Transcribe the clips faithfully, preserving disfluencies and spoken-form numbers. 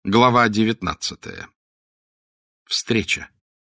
Глава девятнадцатая. Встреча.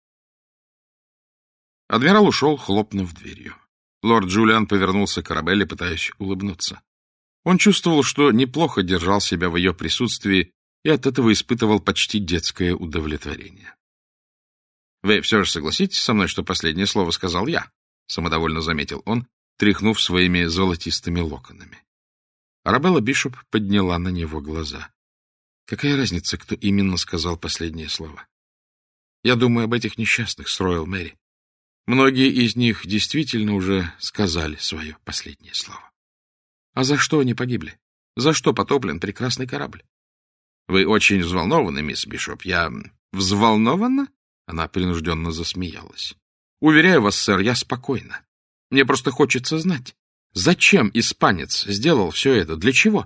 Адмирал ушел, хлопнув дверью. Лорд Джулиан повернулся к Арабелле, пытаясь улыбнуться. Он чувствовал, что неплохо держал себя в ее присутствии и от этого испытывал почти детское удовлетворение. — Вы все же согласитесь со мной, что последнее слово сказал я? — самодовольно заметил он, тряхнув своими золотистыми локонами. Арабелла Бишоп подняла на него глаза. Какая разница, кто именно сказал последнее слово? Я думаю об этих несчастных с Роял Мэри. Многие из них действительно уже сказали свое последнее слово. А за что они погибли? За что потоплен прекрасный корабль? Вы очень взволнованы, мисс Бишоп. Я взволнована? Она принужденно засмеялась. Уверяю вас, сэр, я спокойна. Мне просто хочется знать, зачем испанец сделал все это? Для чего?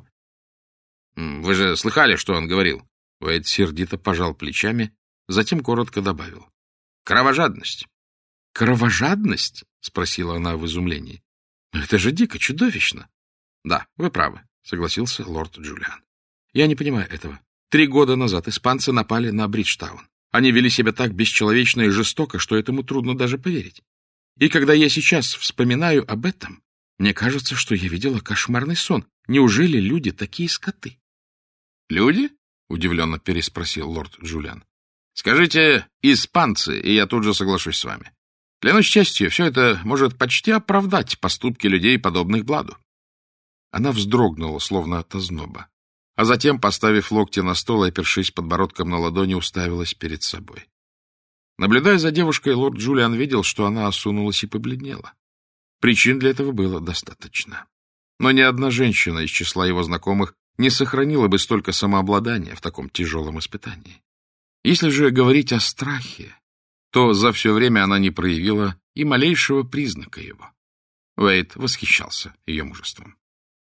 Вы же слыхали, что он говорил? Уэйд сердито пожал плечами, затем коротко добавил. Кровожадность. Кровожадность? Спросила она в изумлении. Это же дико, чудовищно. Да, вы правы, согласился лорд Джулиан. Я не понимаю этого. Три года назад испанцы напали на Бриджтаун. Они вели себя так бесчеловечно и жестоко, что этому трудно даже поверить. И когда я сейчас вспоминаю об этом, мне кажется, что я видела кошмарный сон. Неужели люди такие скоты? «Люди?» — удивленно переспросил лорд Джулиан. «Скажите, испанцы, и я тут же соглашусь с вами. Клянусь честью, все это может почти оправдать поступки людей, подобных Бладу». Она вздрогнула, словно от озноба, а затем, поставив локти на стол и опершись подбородком на ладони, уставилась перед собой. Наблюдая за девушкой, лорд Джулиан видел, что она осунулась и побледнела. Причин для этого было достаточно. Но ни одна женщина из числа его знакомых не сохранила бы столько самообладания в таком тяжелом испытании. Если же говорить о страхе, то за все время она не проявила и малейшего признака его. Уэйд восхищался ее мужеством.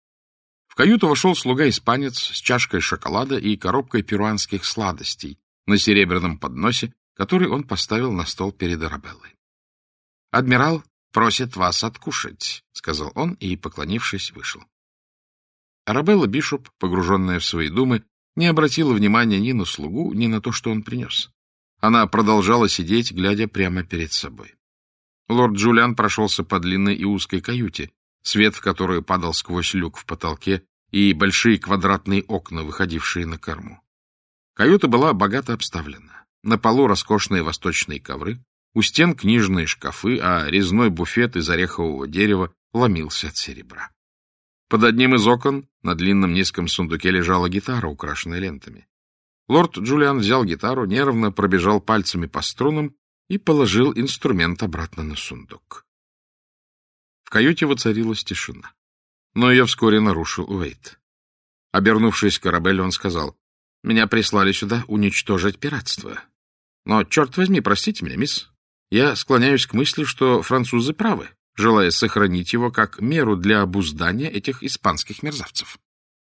В каюту вошел слуга-испанец с чашкой шоколада и коробкой перуанских сладостей на серебряном подносе, который он поставил на стол перед Арабеллой. — Адмирал просит вас откушать, — сказал он и, поклонившись, вышел. Арабелла Бишоп, погруженная в свои думы, не обратила внимания ни на слугу, ни на то, что он принес. Она продолжала сидеть, глядя прямо перед собой. Лорд Джулиан прошелся по длинной и узкой каюте, свет в которую падал сквозь люк в потолке и большие квадратные окна, выходившие на корму. Каюта была богато обставлена. На полу роскошные восточные ковры, у стен книжные шкафы, а резной буфет из орехового дерева ломился от серебра. Под одним из окон на длинном низком сундуке лежала гитара, украшенная лентами. Лорд Джулиан взял гитару, нервно пробежал пальцами по струнам и положил инструмент обратно на сундук. В каюте воцарилась тишина, но ее вскоре нарушил Уэйд. Обернувшись к Арабелле, он сказал: «Меня прислали сюда уничтожить пиратство. Но, черт возьми, простите меня, мисс, я склоняюсь к мысли, что французы правы, желая сохранить его как меру для обуздания этих испанских мерзавцев».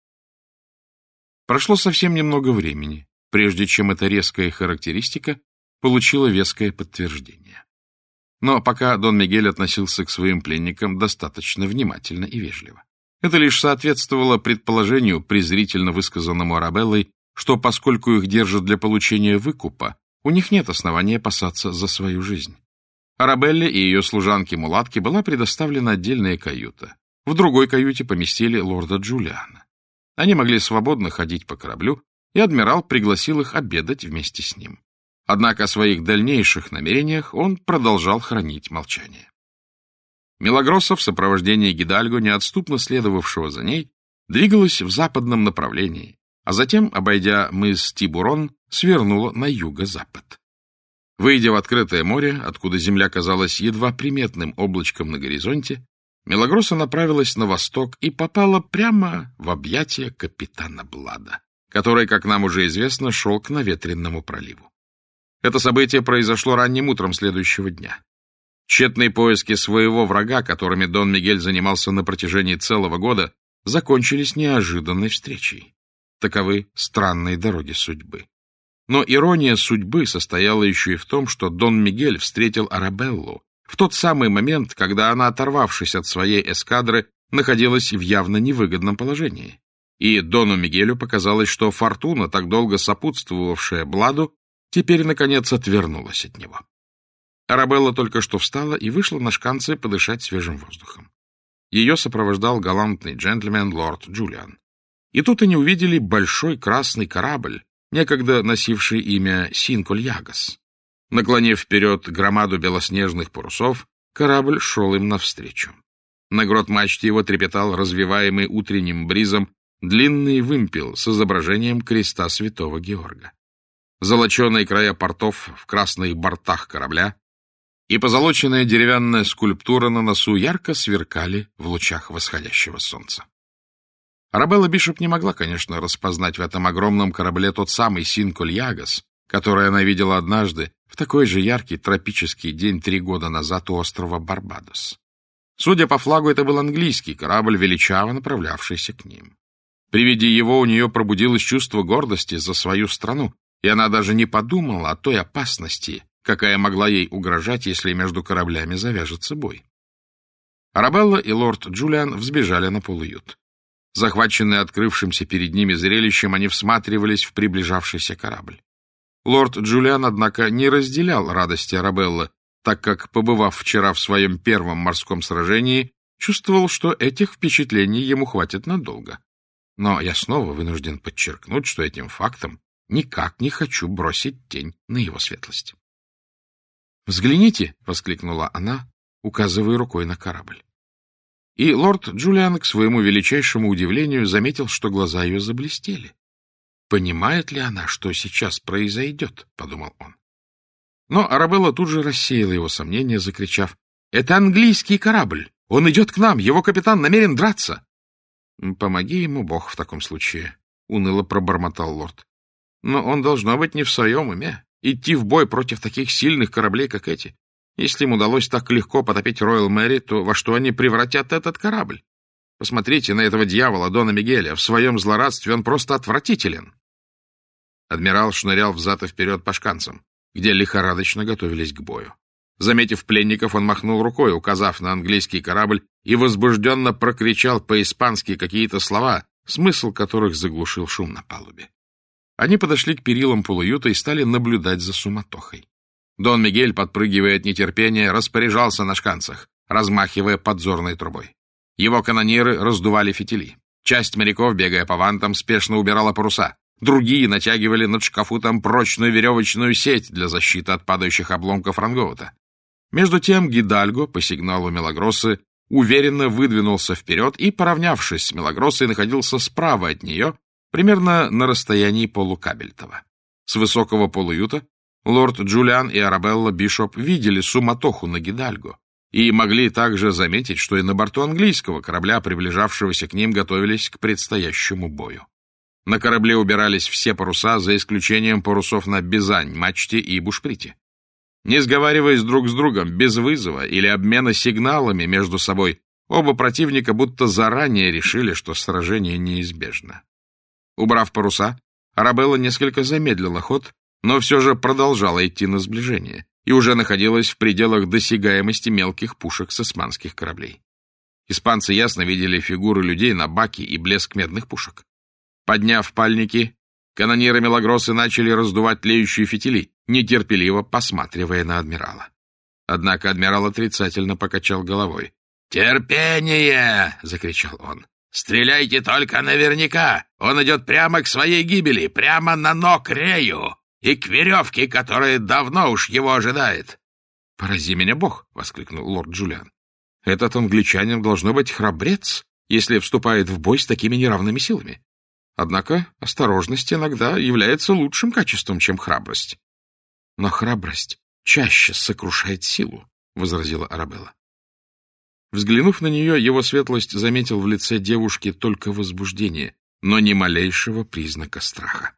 Прошло совсем немного времени, прежде чем эта резкая характеристика получила веское подтверждение. Но пока Дон Мигель относился к своим пленникам достаточно внимательно и вежливо. Это лишь соответствовало предположению, презрительно высказанному Арабеллой, что поскольку их держат для получения выкупа, у них нет основания опасаться за свою жизнь. Арабелле и ее служанке-мулатке была предоставлена отдельная каюта. В другой каюте поместили лорда Джулиана. Они могли свободно ходить по кораблю, и адмирал пригласил их обедать вместе с ним. Однако о своих дальнейших намерениях он продолжал хранить молчание. Милагроса в сопровождении Гидальго, неотступно следовавшего за ней, двигалась в западном направлении, а затем, обойдя мыс Тибурон, свернула на юго-запад. Выйдя в открытое море, откуда земля казалась едва приметным облачком на горизонте, Милагроса направилась на восток и попала прямо в объятия капитана Блада, который, как нам уже известно, шел к наветренному проливу. Это событие произошло ранним утром следующего дня. Тщетные поиски своего врага, которыми Дон Мигель занимался на протяжении целого года, закончились неожиданной встречей. Таковы странные дороги судьбы. Но ирония судьбы состояла еще и в том, что Дон Мигель встретил Арабеллу в тот самый момент, когда она, оторвавшись от своей эскадры, находилась в явно невыгодном положении. и Дону Мигелю показалось, что фортуна, так долго сопутствовавшая Бладу, теперь, наконец, отвернулась от него. Арабелла только что встала и вышла на шканцы подышать свежим воздухом. Ее сопровождал галантный джентльмен лорд Джулиан. И тут они увидели большой красный корабль, некогда носивший имя Синкольягас. Наклонив вперед громаду белоснежных парусов, корабль шел им навстречу. На грот-мачте его трепетал развиваемый утренним бризом длинный вымпел с изображением креста святого Георга. Золоченые края портов в красных бортах корабля и позолоченная деревянная скульптура на носу ярко сверкали в лучах восходящего солнца. Арабелла Бишоп не могла, конечно, распознать в этом огромном корабле тот самый Синкольягас, который она видела однажды в такой же яркий тропический день три года назад у острова Барбадос. Судя по флагу, это был английский корабль, величаво направлявшийся к ним. При виде его у нее пробудилось чувство гордости за свою страну, и она даже не подумала о той опасности, какая могла ей угрожать, если между кораблями завяжется бой. Арабелла и лорд Джулиан взбежали на полуют. Захваченные открывшимся перед ними зрелищем, они всматривались в приближавшийся корабль. Лорд Джулиан, однако, не разделял радости Арабеллы, так как, побывав вчера в своем первом морском сражении, чувствовал, что этих впечатлений ему хватит надолго. Но я снова вынужден подчеркнуть, что этим фактом никак не хочу бросить тень на его светлость. «Взгляните!» — воскликнула она, указывая рукой на корабль. И лорд Джулиан, к своему величайшему удивлению, заметил, что глаза ее заблестели. «Понимает ли она, что сейчас произойдет?» — подумал он. Но Арабелла тут же рассеяла его сомнения, закричав: «Это английский корабль! Он идет к нам! Его капитан намерен драться!» «Помоги ему Бог в таком случае», — уныло пробормотал лорд. «Но он, должно быть, не в своем уме. Идти в бой против таких сильных кораблей, как эти. Если им удалось так легко потопить Роyal Мэри, то во что они превратят этот корабль? Посмотрите на этого дьявола Дона Мигеля. В своем злорадстве он просто отвратителен». Адмирал шнырял взад и вперед по шканцам, где лихорадочно готовились к бою. Заметив пленников, он махнул рукой, указав на английский корабль, и возбужденно прокричал по-испански какие-то слова, смысл которых заглушил шум на палубе. Они подошли к перилам полуюта и стали наблюдать за суматохой. Дон Мигель, подпрыгивая от нетерпения, распоряжался на шканцах, размахивая подзорной трубой. Его канониры раздували фитили. Часть моряков, бегая по вантам, спешно убирала паруса. Другие натягивали над шкафутом прочную веревочную сеть для защиты от падающих обломков рангоута. Между тем Гидальго, по сигналу Мелагроссы, уверенно выдвинулся вперед и, поравнявшись с Мелагроссой, находился справа от нее, примерно на расстоянии полукабельтова. С высокого полуюта лорд Джулиан и Арабелла Бишоп видели суматоху на Гидальго и могли также заметить, что и на борту английского корабля, приближавшегося к ним, готовились к предстоящему бою. На корабле убирались все паруса, за исключением парусов на бизань, мачте и бушприте. Не сговариваясь друг с другом, без вызова или обмена сигналами между собой, оба противника будто заранее решили, что сражение неизбежно. Убрав паруса, Арабелла несколько замедлила ход, но все же продолжала идти на сближение и уже находилась в пределах досягаемости мелких пушек с османских кораблей. Испанцы ясно видели фигуры людей на баке и блеск медных пушек. Подняв пальники, канониры Мелагроссы начали раздувать тлеющие фитили, нетерпеливо посматривая на адмирала. Однако адмирал отрицательно покачал головой. «Терпение!» — закричал он. «Стреляйте только наверняка! Он идет прямо к своей гибели, прямо на ног Рею и к веревке, которая давно уж его ожидает!» «Порази меня Бог!» — воскликнул лорд Джулиан. «Этот англичанин должно быть храбрец, если вступает в бой с такими неравными силами. Однако осторожность иногда является лучшим качеством, чем храбрость». «Но храбрость чаще сокрушает силу», — возразила Арабелла. Взглянув на нее, его светлость заметил в лице девушки только возбуждение, но ни малейшего признака страха.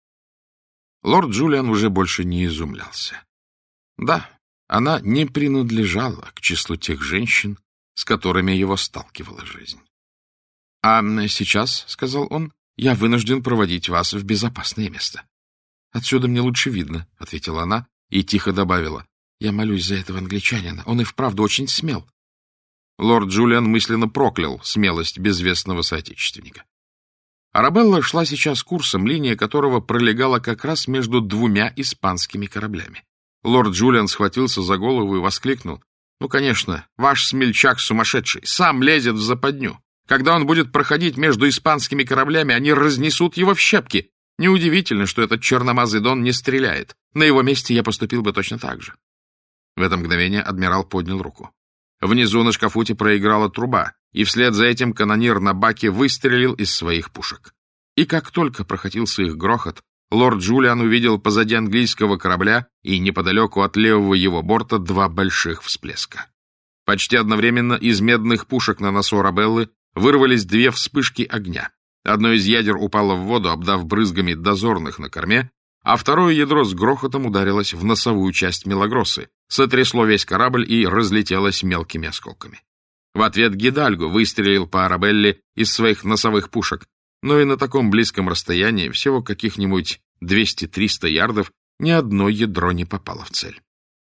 Лорд Джулиан уже больше не изумлялся. Да, она не принадлежала к числу тех женщин, с которыми его сталкивала жизнь. — А сейчас, — сказал он, — я вынужден проводить вас в безопасное место. — Отсюда мне лучше видно, — ответила она и тихо добавила. — Я молюсь за этого англичанина, он и вправду очень смел. Лорд Джулиан мысленно проклял смелость безвестного соотечественника. Арабелла шла сейчас курсом, линия которого пролегала как раз между двумя испанскими кораблями. Лорд Джулиан схватился за голову и воскликнул: «Ну, конечно, ваш смельчак сумасшедший, сам лезет в западню. Когда он будет проходить между испанскими кораблями, они разнесут его в щепки. Неудивительно, что этот черномазый Дон не стреляет. На его месте я поступил бы точно так же». В это мгновение адмирал поднял руку. Внизу на шкафуте проиграла труба, и вслед за этим канонир на баке выстрелил из своих пушек. И как только прокатился их грохот, лорд Джулиан увидел позади английского корабля и неподалеку от левого его борта два больших всплеска. Почти одновременно из медных пушек на носу Арабеллы вырвались две вспышки огня. Одно из ядер упало в воду, обдав брызгами дозорных на корме, а второе ядро с грохотом ударилось в носовую часть Мелагроссы, сотрясло весь корабль и разлетелось мелкими осколками. В ответ Гидальго выстрелил по Арабелле из своих носовых пушек, но и на таком близком расстоянии, всего каких-нибудь двести-триста ярдов, ни одно ядро не попало в цель.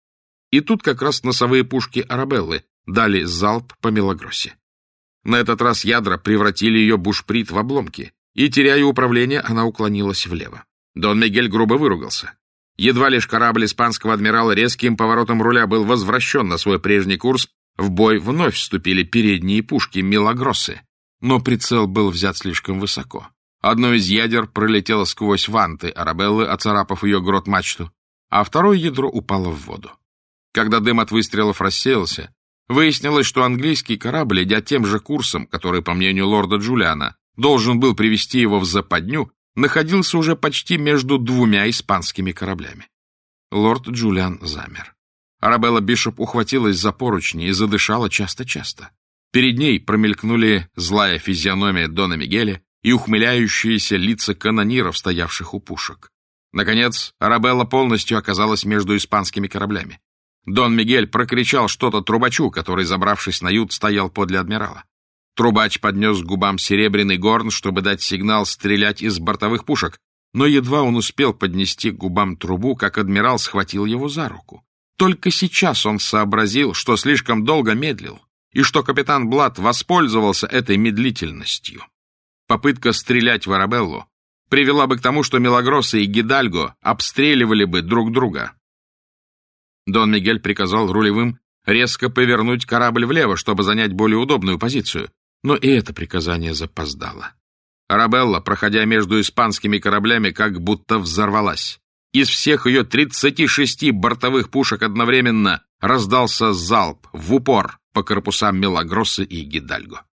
И тут как раз носовые пушки Арабеллы дали залп по Мелагроссе. На этот раз ядра превратили ее бушприт в обломки, и, теряя управление, она уклонилась влево. Дон Мигель грубо выругался. Едва лишь корабль испанского адмирала резким поворотом руля был возвращен на свой прежний курс, в бой вновь вступили передние пушки Мелагроссы. Но прицел был взят слишком высоко. Одно из ядер пролетело сквозь ванты Арабеллы, оцарапав ее грот-мачту, а второе ядро упало в воду. Когда дым от выстрелов рассеялся, выяснилось, что английский корабль, идя тем же курсом, который, по мнению лорда Джулиана, должен был привести его в западню, находился уже почти между двумя испанскими кораблями. Лорд Джулиан замер. Арабелла Бишоп ухватилась за поручни и задышала часто-часто. Перед ней промелькнули злая физиономия Дона Мигеля и ухмыляющиеся лица канониров, стоявших у пушек. Наконец, Арабелла полностью оказалась между испанскими кораблями. Дон Мигель прокричал что-то трубачу, который, забравшись на ют, стоял подле адмирала. Трубач поднес к губам серебряный горн, чтобы дать сигнал стрелять из бортовых пушек, но едва он успел поднести к губам трубу, как адмирал схватил его за руку. Только сейчас он сообразил, что слишком долго медлил, и что капитан Блад воспользовался этой медлительностью. Попытка стрелять в Арабеллу привела бы к тому, что Мелагросса и Гидальго обстреливали бы друг друга. Дон Мигель приказал рулевым резко повернуть корабль влево, чтобы занять более удобную позицию, но и это приказание запоздало. Арабелла, проходя между испанскими кораблями, как будто взорвалась. Из всех ее тридцати шести бортовых пушек одновременно раздался залп в упор по корпусам Мелагроссы и Гидальго.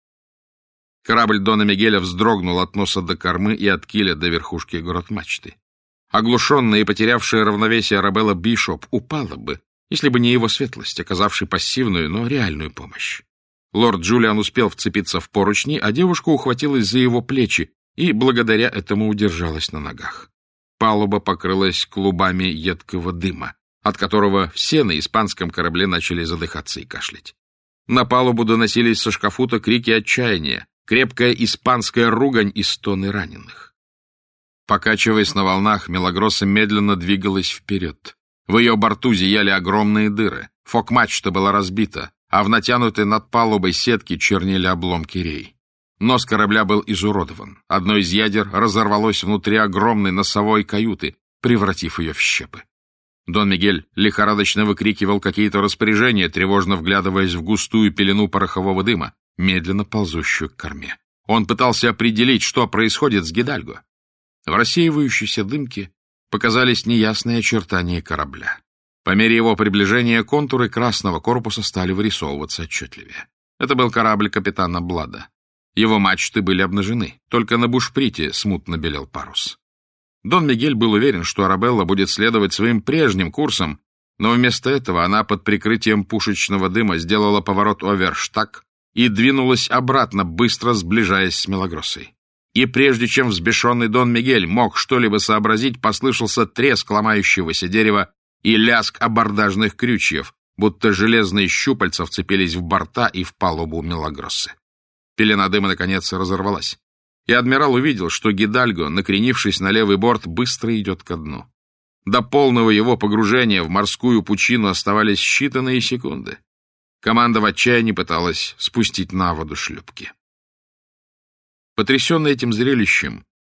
Корабль Дона Мигеля вздрогнул от носа до кормы и от киля до верхушки грот-мачты. Оглушенная и потерявшая равновесие Арабелла Бишоп упала бы, если бы не его светлость, оказавший пассивную, но реальную помощь. Лорд Джулиан успел вцепиться в поручни, а девушка ухватилась за его плечи и благодаря этому удержалась на ногах. Палуба покрылась клубами едкого дыма, от которого все на испанском корабле начали задыхаться и кашлять. На палубу доносились со шкафута крики отчаяния, крепкая испанская ругань и стоны раненых. Покачиваясь на волнах, Мелагросса медленно двигалась вперед. В ее борту зияли огромные дыры, фок-мачта была разбита, а в натянутой над палубой сетке чернели обломки рей. Нос корабля был изуродован. Одно из ядер разорвалось внутри огромной носовой каюты, превратив ее в щепы. Дон Мигель лихорадочно выкрикивал какие-то распоряжения, тревожно вглядываясь в густую пелену порохового дыма, медленно ползущую к корме. Он пытался определить, что происходит с Гидальго. В рассеивающейся дымке показались неясные очертания корабля. По мере его приближения контуры красного корпуса стали вырисовываться отчетливее. Это был корабль капитана Блада. Его мачты были обнажены, только на бушприте смутно белел парус. Дон Мигель был уверен, что Арабелла будет следовать своим прежним курсом, но вместо этого она под прикрытием пушечного дыма сделала поворот оверштаг и двинулась обратно, быстро сближаясь с Мелагроссой. И прежде чем взбешенный Дон Мигель мог что-либо сообразить, послышался треск ломающегося дерева и лязг абордажных крючьев, будто железные щупальца вцепились в борта и в палубу Мелагроссы. Пелена дыма, наконец, разорвалась, и адмирал увидел, что Гидальго, накренившись на левый борт, быстро идет ко дну. До полного его погружения в морскую пучину оставались считанные секунды. Команда в отчаянии пыталась спустить на воду шлюпки. Потрясенный этим зрелищем,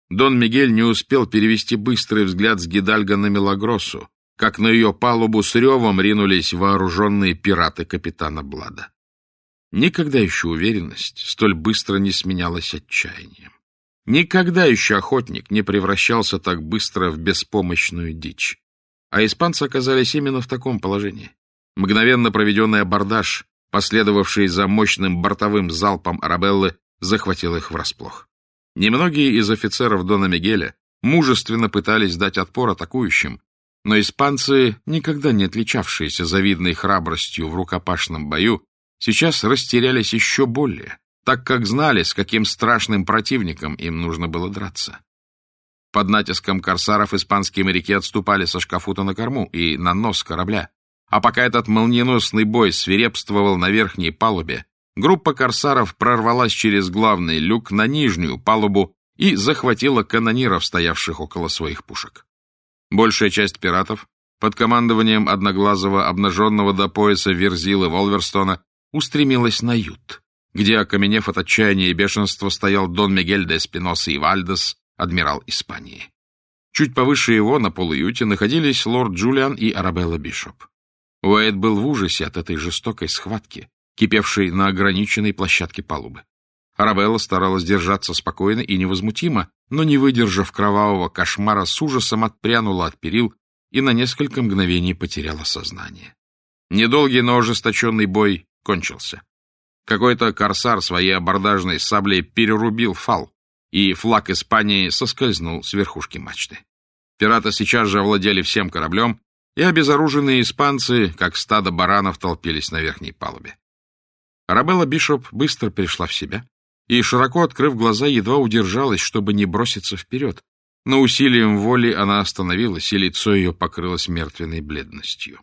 Дон Мигель не успел перевести быстрый взгляд с Гидальго на Мелагроссу, как на ее палубу с ревом ринулись вооруженные пираты капитана Блада. Никогда еще уверенность столь быстро не сменялась отчаянием. Никогда еще охотник не превращался так быстро в беспомощную дичь. А испанцы оказались именно в таком положении. Мгновенно проведенный абордаж, последовавший за мощным бортовым залпом Арабеллы, захватил их врасплох. Немногие из офицеров Дона Мигеля мужественно пытались дать отпор атакующим, но испанцы, никогда не отличавшиеся завидной храбростью в рукопашном бою, сейчас растерялись еще более, так как знали, с каким страшным противником им нужно было драться. Под натиском корсаров испанские моряки отступали со шкафута на корму и на нос корабля, а пока этот молниеносный бой свирепствовал на верхней палубе, группа корсаров прорвалась через главный люк на нижнюю палубу и захватила канониров, стоявших около своих пушек. Большая часть пиратов, под командованием одноглазого, обнаженного до пояса Верзилы Волверстона, устремилась на ют, где, окаменев от отчаяния и бешенства, стоял Дон Мигель де Эспиноса и Вальдес, адмирал Испании. Чуть повыше его, на полуюте, находились лорд Джулиан и Арабелла Бишоп. Уэйд был в ужасе от этой жестокой схватки, кипевшей на ограниченной площадке палубы. Арабелла старалась держаться спокойно и невозмутимо, но, не выдержав кровавого кошмара, с ужасом отпрянула от перил и на несколько мгновений потеряла сознание. Недолгий, но ожесточенный бой кончился. Какой-то корсар своей абордажной саблей перерубил фал, и флаг Испании соскользнул с верхушки мачты. Пираты сейчас же овладели всем кораблем, и обезоруженные испанцы, как стадо баранов, толпились на верхней палубе. Арабелла Бишоп быстро пришла в себя и, широко открыв глаза, едва удержалась, чтобы не броситься вперед, но усилием воли она остановилась, и лицо ее покрылось мертвенной бледностью.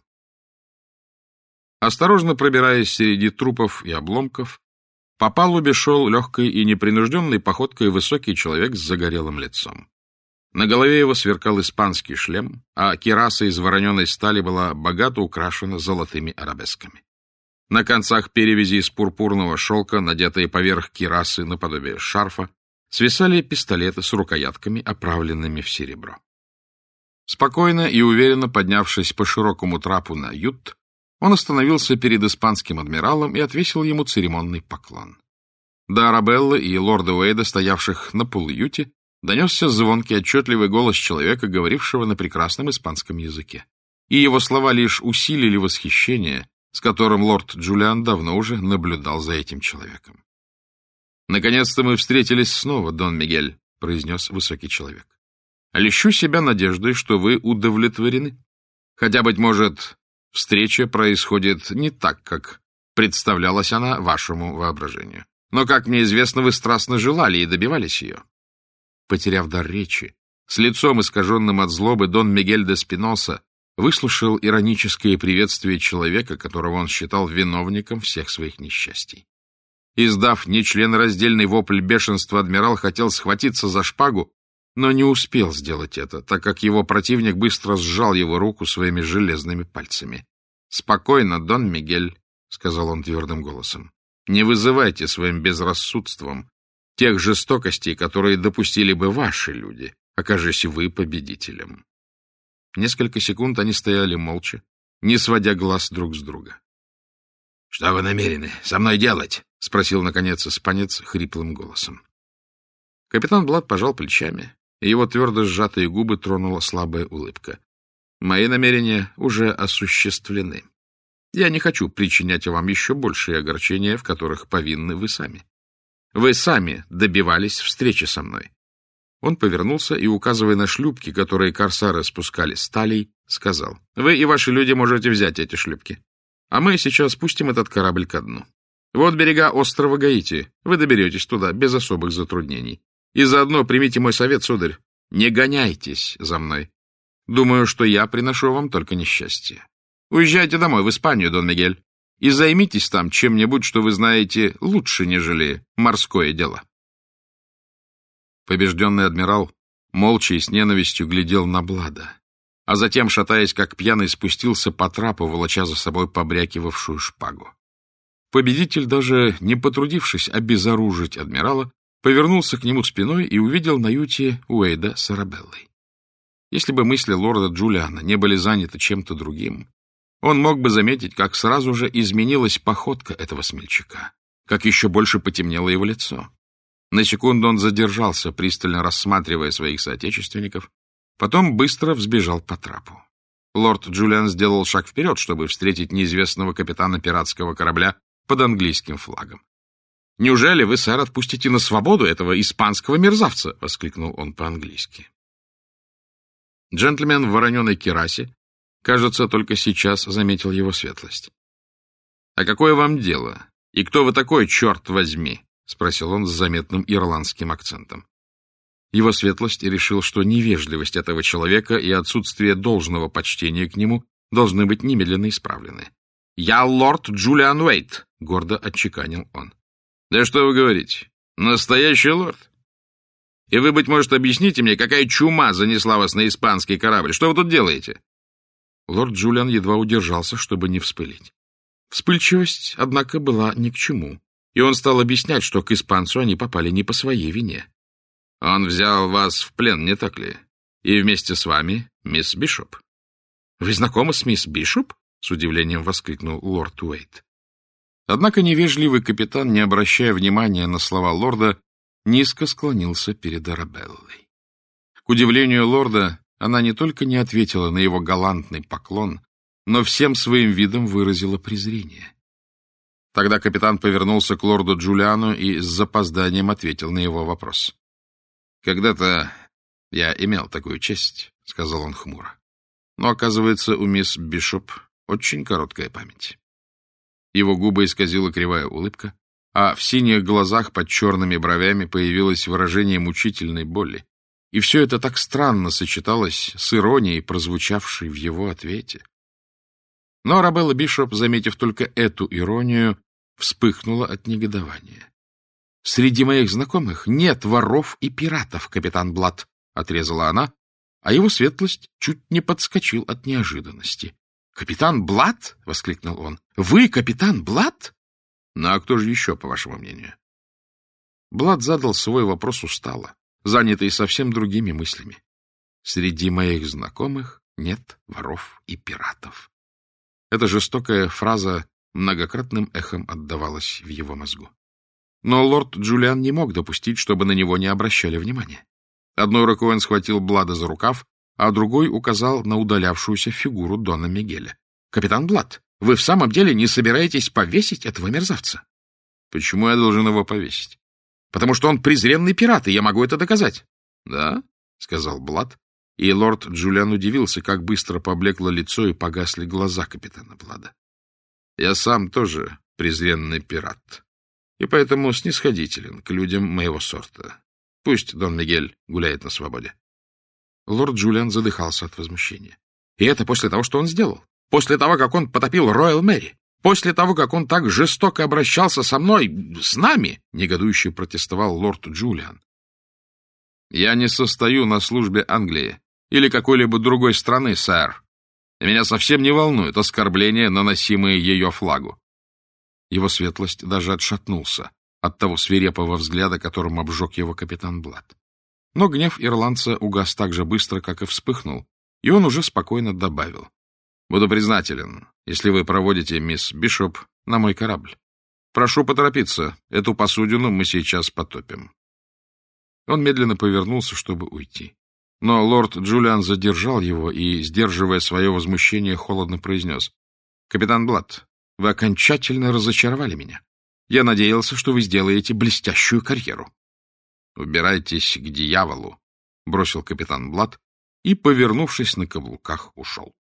Осторожно пробираясь среди трупов и обломков, по палубе шел легкой и непринужденной походкой высокий человек с загорелым лицом. На голове его сверкал испанский шлем, а кираса из вороненой стали была богато украшена золотыми арабесками. На концах перевязи из пурпурного шелка, надетые поверх кирасы наподобие шарфа, свисали пистолеты с рукоятками, оправленными в серебро. Спокойно и уверенно поднявшись по широкому трапу на ют, он остановился перед испанским адмиралом и отвесил ему церемонный поклон. До Арабеллы и лорда Уэйда, стоявших на полуюте, донесся звонкий, отчетливый голос человека, говорившего на прекрасном испанском языке. И его слова лишь усилили восхищение, с которым лорд Джулиан давно уже наблюдал за этим человеком. «Наконец-то мы встретились снова, Дон Мигель», — произнес высокий человек. «Лещу себя надеждой, что вы удовлетворены. Хотя, быть может, встреча происходит не так, как представлялась она вашему воображению. Но, как мне известно, вы страстно желали и добивались ее». Потеряв дар речи, с лицом искаженным от злобы, Дон Мигель де Спиноса выслушал ироническое приветствие человека, которого он считал виновником всех своих несчастий. Издав нечленораздельный вопль бешенства, адмирал хотел схватиться за шпагу, но не успел сделать это, так как его противник быстро сжал его руку своими железными пальцами. «Спокойно, Дон Мигель», — сказал он твердым голосом, — «не вызывайте своим безрассудством тех жестокостей, которые допустили бы ваши люди, окажись вы победителем». Несколько секунд они стояли молча, не сводя глаз друг с друга. — Что вы намерены со мной делать? — спросил, наконец, испанец хриплым голосом. Капитан Блад пожал плечами, и его твердо сжатые губы тронула слабая улыбка. — Мои намерения уже осуществлены. Я не хочу причинять вам еще большие огорчения, в которых повинны вы сами. Вы сами добивались встречи со мной. Он повернулся и, указывая на шлюпки, которые корсары спускали с талий, сказал: «Вы и ваши люди можете взять эти шлюпки, а мы сейчас спустим этот корабль ко дну. Вот берега острова Гаити, вы доберетесь туда без особых затруднений. И заодно примите мой совет, сударь, не гоняйтесь за мной. Думаю, что я приношу вам только несчастье. Уезжайте домой, в Испанию, Дон Мигель, и займитесь там чем-нибудь, что вы знаете лучше, нежели морское дело». Побежденный адмирал молча и с ненавистью глядел на Блада, а затем, шатаясь как пьяный, спустился по трапу, волоча за собой побрякивавшую шпагу. Победитель, даже не потрудившись обезоружить адмирала, повернулся к нему спиной и увидел на юте Уэйда с Арабеллой. Если бы мысли лорда Джулиана не были заняты чем-то другим, он мог бы заметить, как сразу же изменилась походка этого смельчака, как еще больше потемнело его лицо. На секунду он задержался, пристально рассматривая своих соотечественников, потом быстро взбежал по трапу. Лорд Джулиан сделал шаг вперед, чтобы встретить неизвестного капитана пиратского корабля под английским флагом. — Неужели вы, сэр, отпустите на свободу этого испанского мерзавца? — воскликнул он по-английски. Джентльмен в вороненой кирасе, кажется, только сейчас заметил его светлость. — А какое вам дело? И кто вы такой, черт возьми? — спросил он с заметным ирландским акцентом. Его светлость решил, что невежливость этого человека и отсутствие должного почтения к нему должны быть немедленно исправлены. — Я лорд Джулиан Уэйт, — гордо отчеканил он. — Да что вы говорите? Настоящий лорд? И вы, быть может, объясните мне, какая чума занесла вас на испанский корабль? Что вы тут делаете? Лорд Джулиан едва удержался, чтобы не вспылить. Вспыльчивость, однако, была ни к чему, и он стал объяснять, что к испанцу они попали не по своей вине. — Он взял вас в плен, не так ли? И вместе с вами мисс Бишоп. — Вы знакомы с мисс Бишоп? — с удивлением воскликнул лорд Уэйт. Однако невежливый капитан, не обращая внимания на слова лорда, низко склонился перед Арабеллой. К удивлению лорда, она не только не ответила на его галантный поклон, но всем своим видом выразила презрение. Тогда капитан повернулся к лорду Джулиану и с запозданием ответил на его вопрос. — Когда-то я имел такую честь, — сказал он хмуро. — Но, оказывается, у мисс Бишоп очень короткая память. Его губы исказила кривая улыбка, а в синих глазах под черными бровями появилось выражение мучительной боли. И все это так странно сочеталось с иронией, прозвучавшей в его ответе. Но Арабелла Бишоп, заметив только эту иронию, вспыхнула от негодования. — Среди моих знакомых нет воров и пиратов, капитан Блатт, — отрезала она, а его светлость чуть не подскочил от неожиданности. — Капитан Блатт? — воскликнул он. — Вы капитан Блатт? — Ну, а кто же еще, по вашему мнению? Блатт задал свой вопрос устало, занятый совсем другими мыслями. Среди моих знакомых нет воров и пиратов. Эта жестокая фраза многократным эхом отдавалась в его мозгу. Но лорд Джулиан не мог допустить, чтобы на него не обращали внимания. Одной рукой он схватил Блада за рукав, а другой указал на удалявшуюся фигуру дона Мигеля. — Капитан Блатт, вы в самом деле не собираетесь повесить этого мерзавца? — Почему я должен его повесить? — Потому что он презренный пират, и я могу это доказать. — Да? — сказал Блатт, и лорд Джулиан удивился, как быстро поблекло лицо и погасли глаза капитана Блада. — Я сам тоже презренный пират, и поэтому снисходителен к людям моего сорта. Пусть дон Мигель гуляет на свободе. Лорд Джулиан задыхался от возмущения. И это после того, что он сделал. После того, как он потопил Роял Мэри. После того, как он так жестоко обращался со мной, с нами, негодующе протестовал лорд Джулиан. Я не состою на службе Англии или какой-либо другой страны, сэр. Меня совсем не волнует оскорбления, наносимые ее флагу. Его светлость даже отшатнулся от того свирепого взгляда, которым обжег его капитан Блатт. Но гнев ирландца угас так же быстро, как и вспыхнул, и он уже спокойно добавил. — Буду признателен, если вы проводите мисс Бишоп на мой корабль. Прошу поторопиться, эту посудину мы сейчас потопим. Он медленно повернулся, чтобы уйти. Но лорд Джулиан задержал его и, сдерживая свое возмущение, холодно произнес. — Капитан Блатт, вы окончательно разочаровали меня. Я надеялся, что вы сделаете блестящую карьеру. — Убирайтесь к дьяволу, — бросил капитан Блатт и, повернувшись на каблуках, ушел.